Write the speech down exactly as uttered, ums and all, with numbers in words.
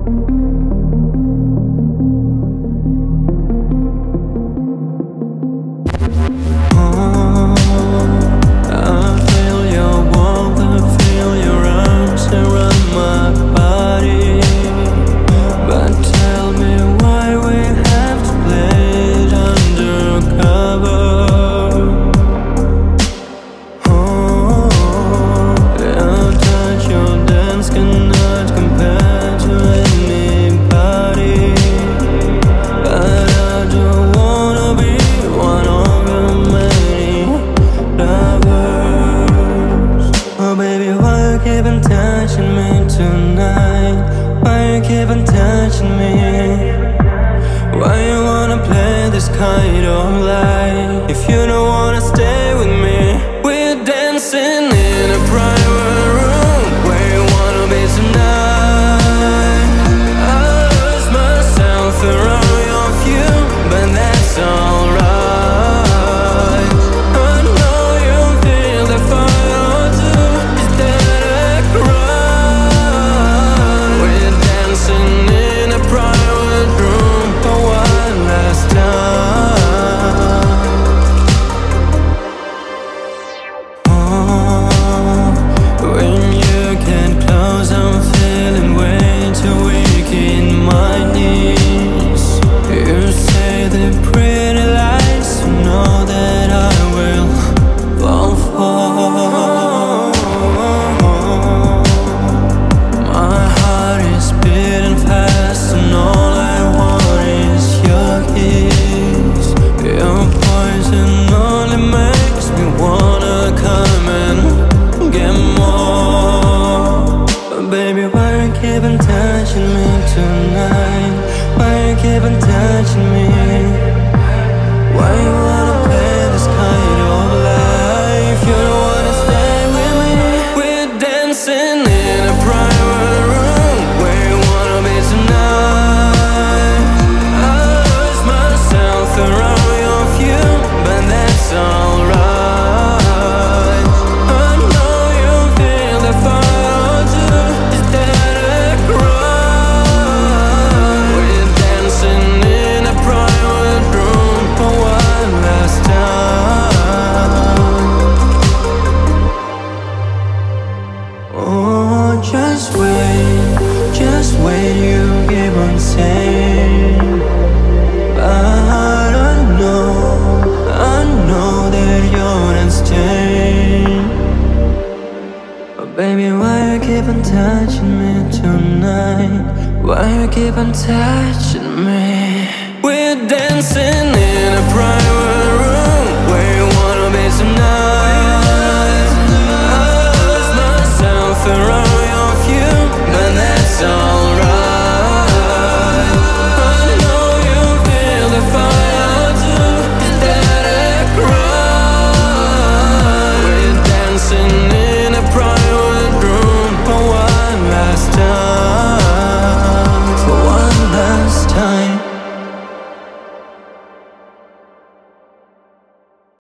Keep on touching me. Why you wanna play this kind of life if you don't wanna stay with me? We're dancing in a private room. Where you wanna be tonight? I lose myself around your view, but that's alright. I know you feel the fire too. Is that a crime? We're dancing in a private room for one last time. Oh, when you get close, I'm feeling way too weak in my knees. You say the pretty lies, you know that I will fall for. My heart is beating fast, and all I want is your kiss. Your poison only makes me wanna come and get more. But baby, why you keep on touching me tonight? Why you keep on touching me? Why you wanna play this kind of life? You don't wanna stay with me. We're dancing in a private room. Where you wanna be tonight? I lose myself around your view, but that's alright. I know you feel the fire too. Is that a crime? We're dancing in a private room for one last time. Oh, just wait, just wait, you keep on saying. But I know, I know that you're not staying. But baby, why you keep on touching me tonight? Why you keep on touching me? We're dancing